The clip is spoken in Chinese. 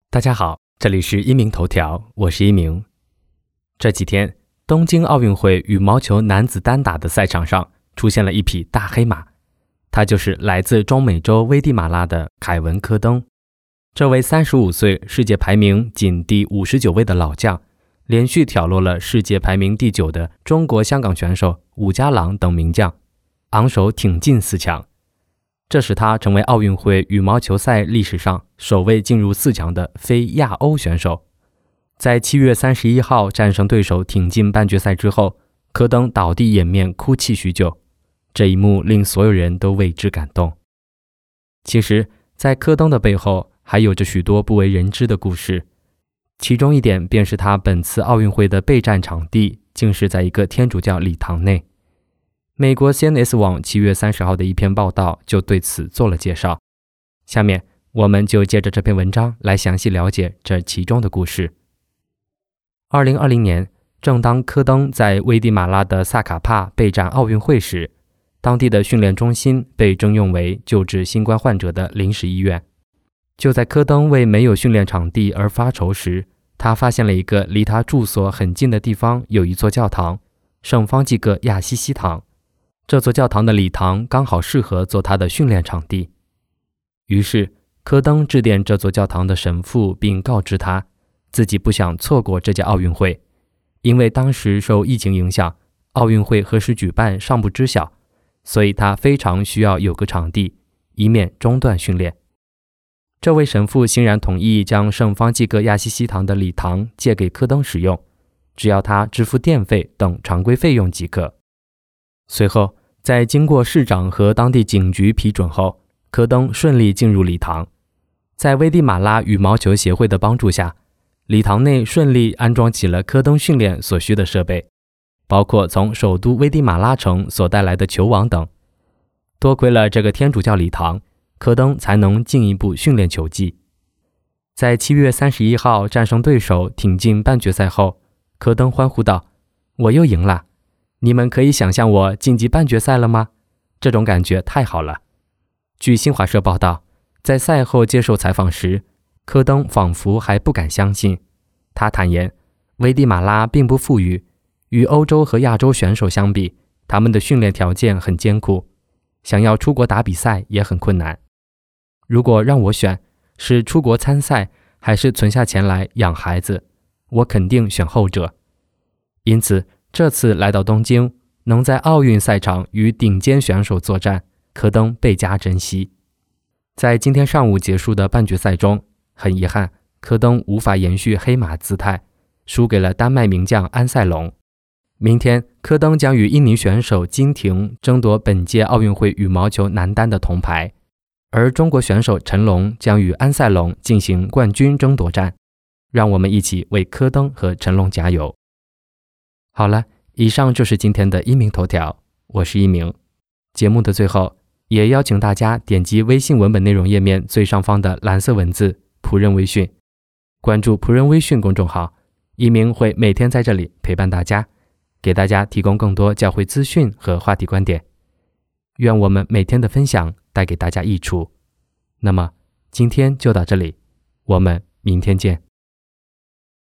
大家好，这里是一鸣头条，我是一鸣。这几天，东京奥运会羽毛球男子单打的赛场上出现了一匹大黑马，他就是来自中美洲危地马拉的凯文·科登。这位35岁、世界排名仅第59位的老将，连续挑落了世界排名第9的中国香港选手伍家朗等名将，昂首挺进4强。这使他成为奥运会羽毛球赛历史上首位进入4强的非亚欧选手。在7月31号战胜对手挺进半决赛之后，科登倒地掩面哭泣许久，这一幕令所有人都为之感动。其实，在科登的背后还有着许多不为人知的故事，其中一点便是他本次奥运会的备战场地竟是在一个天主教礼堂内。美国 CNS 网7月30号的一篇报道就对此做了介绍，下面我们就借着这篇文章来详细了解这其中的故事。2020年，正当科登在危地马拉的萨卡帕备战奥运会时，当地的训练中心被征用为救治新冠患者的临时医院。就在科登为没有训练场地而发愁时，他发现了一个离他住所很近的地方有一座教堂，圣方济各亚西西堂。这座教堂的礼堂刚好适合做他的训练场地。于是，科登致电这座教堂的神父，并告知他自己不想错过这届奥运会，因为当时受疫情影响，奥运会何时举办尚不知晓，所以他非常需要有个场地，以免中断训练。这位神父欣然同意将圣方济各亚西西堂的礼堂借给科登使用，只要他支付电费等常规费用即可。随后，在经过市长和当地警局批准后，科登顺利进入礼堂。在危地马拉羽毛球协会的帮助下，礼堂内顺利安装起了科登训练所需的设备，包括从首都危地马拉城所带来的球网等。多亏了这个天主教礼堂，科登才能进一步训练球技。在7月31号战胜对手挺进半决赛后，科登欢呼道：“我又赢了！你们可以想象我晋级半决赛了吗？这种感觉太好了。”据新华社报道，在赛后接受采访时，科登仿佛还不敢相信。他坦言，危地马拉并不富裕，与欧洲和亚洲选手相比，他们的训练条件很艰苦，想要出国打比赛也很困难。如果让我选，是出国参赛还是存下钱来养孩子，我肯定选后者。因此，这次来到东京，能在奥运赛场与顶尖选手作战，科登倍加珍惜。在今天上午结束的半决赛中，很遗憾，科登无法延续黑马姿态，输给了丹麦名将安塞龙。明天，科登将与印尼选手金廷争夺本届奥运会羽毛球男单的铜牌，而中国选手陈龙将与安塞龙进行冠军争夺战。让我们一起为科登和陈龙加油。好了，以上就是今天的一鸣头条，我是一鸣。节目的最后，也邀请大家点击微信文本内容页面最上方的蓝色文字仆人微讯，关注仆人微讯公众号，一鸣会每天在这里陪伴大家，给大家提供更多教会资讯和话题观点。愿我们每天的分享带给大家益处。那么今天就到这里，我们明天见。